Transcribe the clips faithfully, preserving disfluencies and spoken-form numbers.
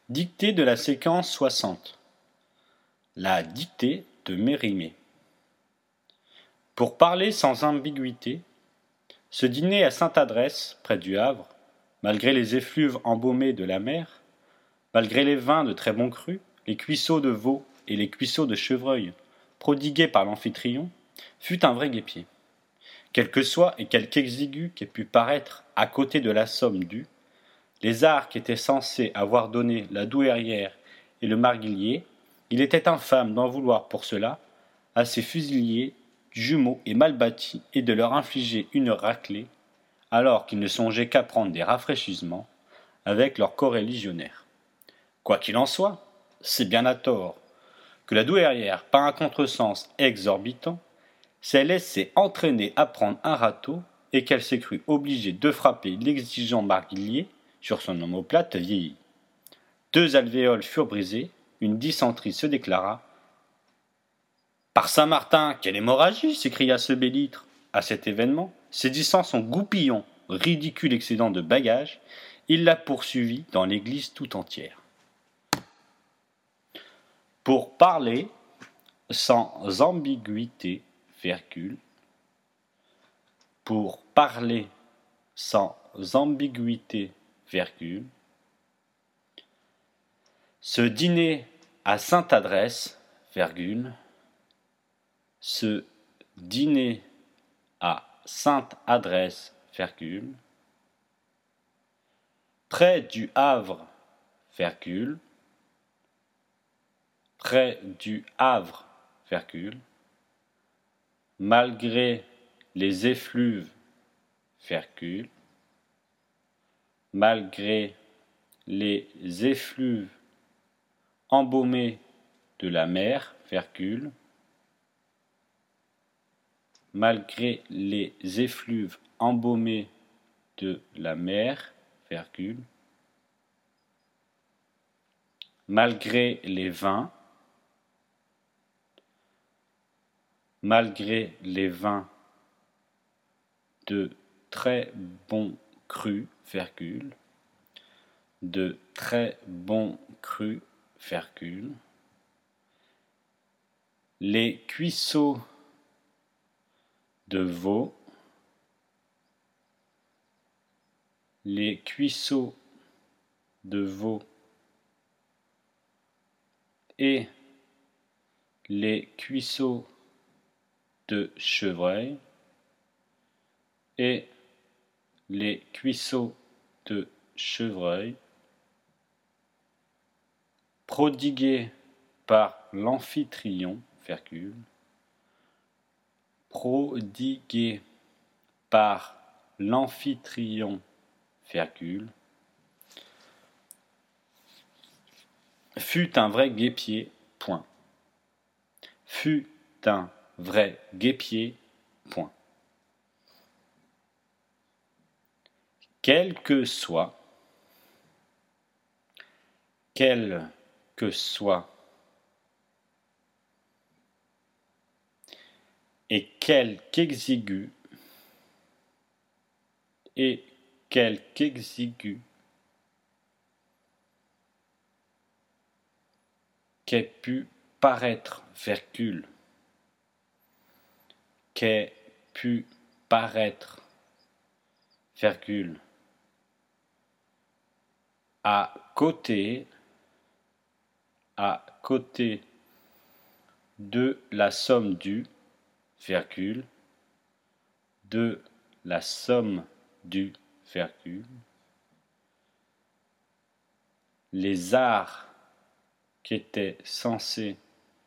Dictée de la séquence soixante. La dictée de Mérimée. Pour parler sans ambiguïté, ce dîner à Sainte-Adresse, près du Havre, malgré les effluves embaumés de la mer, malgré les vins de très bon cru, les cuisseaux de veau et les cuisseaux de chevreuil, prodigués par l'amphitryon, fut un vrai guêpier. Quel que soit et quelque exigu qu'ait pu paraître à côté de la somme due, les arts qu'étaient censés avoir donné la douairière et le marguillier, il était infâme d'en vouloir pour cela à ces fusiliers, jumeaux et mal bâtis, et de leur infliger une raclée, alors qu'ils ne songeaient qu'à prendre des rafraîchissements avec leurs coreligionnaires. Quoi qu'il en soit, c'est bien à tort que la douairière, par un contresens exorbitant, s'est laissée entraîner à prendre un râteau et qu'elle s'est crue obligée de frapper l'exigeant marguillier sur son omoplate vieillie. Deux alvéoles furent brisées, une dysenterie se déclara. Par Saint-Martin, quelle hémorragie s'écria ce bellitre. À cet événement, saisissant son goupillon, ridicule excédent de bagages, il la poursuivit dans l'église tout entière. Pour parler sans ambiguïté, virgule, pour parler sans ambiguïté, virgule, ce dîner à Sainte-Adresse, virgule, ce dîner à Sainte-Adresse, virgule, près du Havre, virgule, près du Havre, virgule, malgré les effluves, virgule, malgré les effluves embaumés de la mer, virgule, malgré les effluves embaumés de la mer, virgule, malgré les vins, malgré les vins de très bons crus, virgule, de très bons crus, virgule, les cuisseaux de veau, les cuisseaux de veau et les cuisseaux de chevreuil et les cuisseaux de chevreuil prodigués par l'amphitryon, virgule, prodigués par l'amphitryon, virgule, fut un vrai guêpier, point. Fut un vrai guêpier, point. Quel que soit, quel que soit, et quelque exigu, et quelque exigu, qu'ait pu paraître, virgule, qu'ait pu paraître, virgule, à côté, à côté de la somme due, virgule, de la somme due, virgule, les arts qui étaient censés,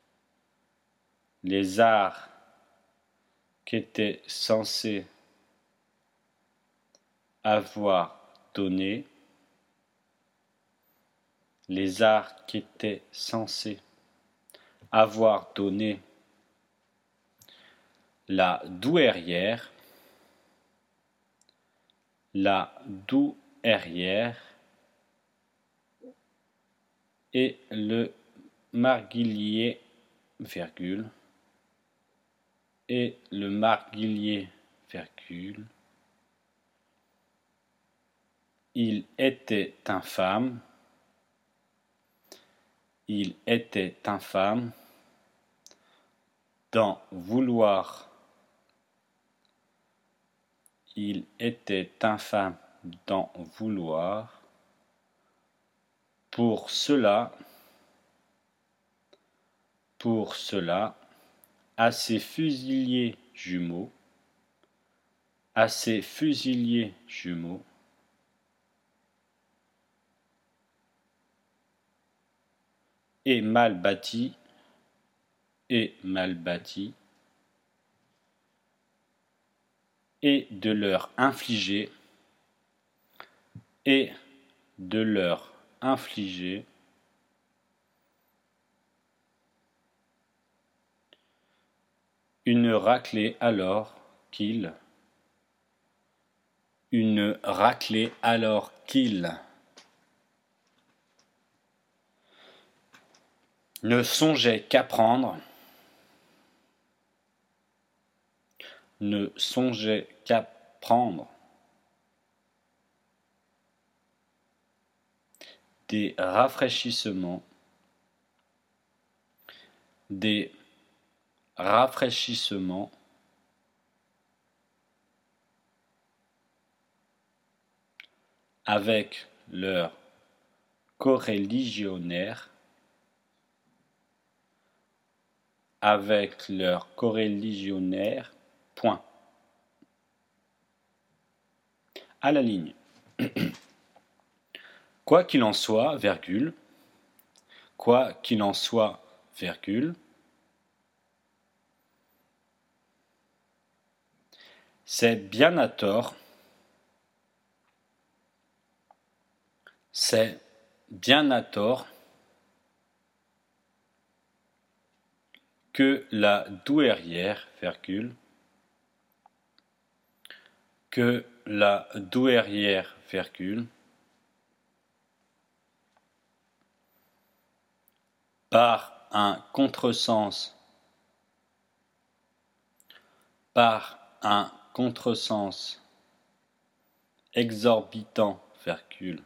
les arts qui étaient censés avoir donné, les arts qui étaient censés avoir donné la douairière, la douairière et le marguillier, virgule, et le marguillier, virgule, il était infâme, Il était infâme d'en vouloir. Il était infâme d'en vouloir. Pour cela, pour cela, à ses fusiliers jumeaux, à ses fusiliers jumeaux, et mal bâti, et mal bâti, et de leur infliger, et de leur infliger une raclée alors qu'il, une raclée alors qu'il ne songeait qu'à prendre, ne songeait qu'à prendre des rafraîchissements, des rafraîchissements avec leurs coreligionnaires, avec leurs coreligionnaires, point. À la ligne. Quoi qu'il en soit, virgule, quoi qu'il en soit, virgule, c'est bien à tort, c'est bien à tort que la douairière, virgule, que la douairière, virgule, par un contresens, par un contresens exorbitant, virgule,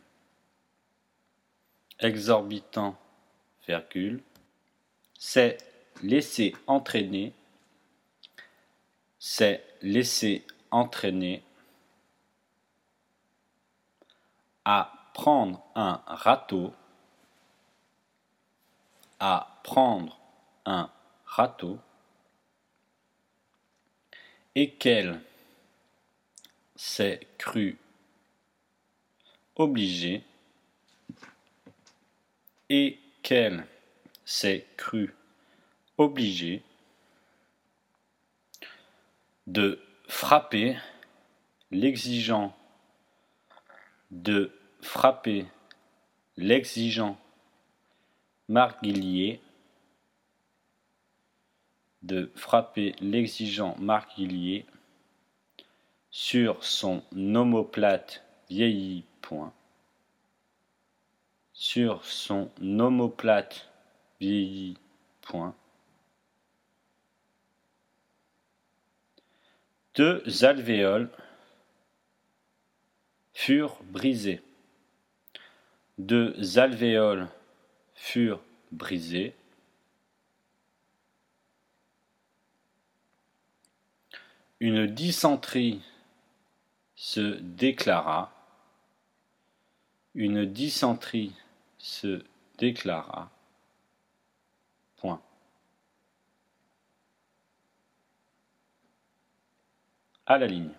exorbitant, virgule, c'est laisser entraîner, c'est laisser entraîner à prendre un râteau, à prendre un râteau, et qu'elle s'est crue obligée, et qu'elle s'est crue obligée de frapper l'exigeant, de frapper l'exigeant Marguillier, de frapper l'exigeant Marguillier sur son omoplate vieilli point, sur son omoplate vieilli point. Deux alvéoles furent brisés. Deux alvéoles furent brisés. Une dysenterie se déclara. Une dysenterie se déclara. Point. À la ligne.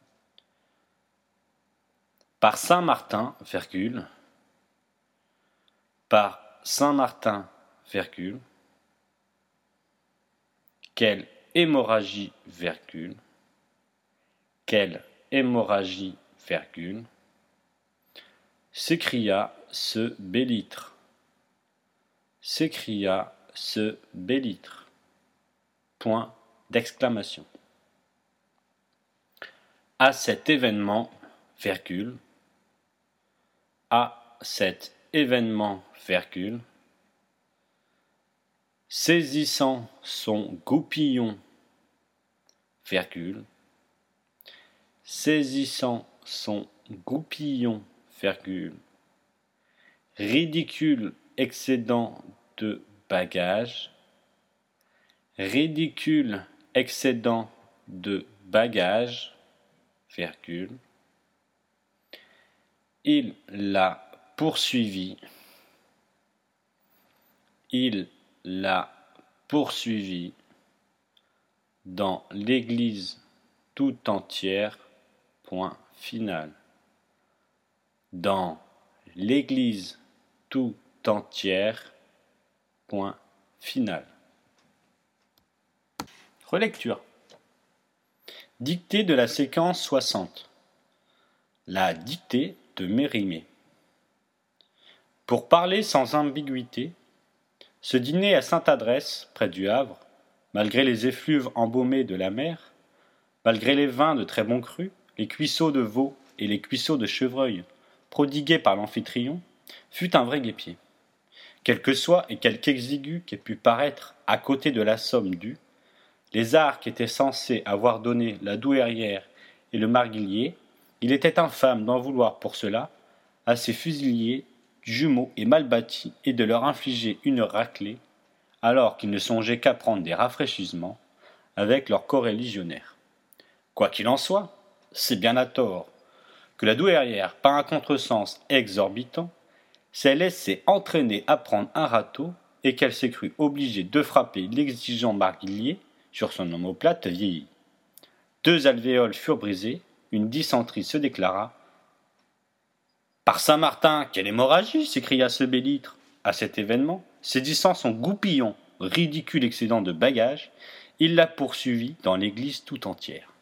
Par Saint-Martin, virgule, par Saint-Martin, virgule, quelle hémorragie, virgule, quelle hémorragie, virgule, s'écria ce bellitre, s'écria ce bellitre, point d'exclamation. À cet événement, virgule, à cet événement, virgule, saisissant son goupillon, virgule, saisissant son goupillon, virgule, ridicule excédent de bagages, ridicule excédent de bagages, virgule, il l'a poursuivi, il l'a poursuivi dans l'église tout entière, point final. Dans l'église tout entière, point final. Relecture. Dictée de la séquence soixante. La dictée de Mérimée. Pour parler sans ambiguïté, ce dîner à Sainte-Adresse, près du Havre, malgré les effluves embaumés de la mer, malgré les vins de très bon cru, les cuisseaux de veau et les cuisseaux de chevreuil, prodigués par l'amphitryon, fut un vrai guépier. Quel que soit et quelque exigu qu'ait pu paraître à côté de la somme due, les arts qu'étaient censés avoir donné la douairière et le marguillier, il était infâme d'en vouloir pour cela à ces fusiliers jumeaux et mal bâtis et de leur infliger une raclée, alors qu'ils ne songeaient qu'à prendre des rafraîchissements avec leurs coreligionnaires. Quoi qu'il en soit, c'est bien à tort que la douairière, par un contresens exorbitant, s'est laissée entraîner à prendre un râteau et qu'elle s'est crue obligée de frapper l'exigeant marguillier sur son omoplate vieillie. Deux alvéoles furent brisées, une dysenterie se déclara. « Par Saint-Martin, quelle hémorragie !» s'écria ce bellitre. À cet événement, saisissant son goupillon, ridicule excédent de bagages, il la poursuivit dans l'église tout entière.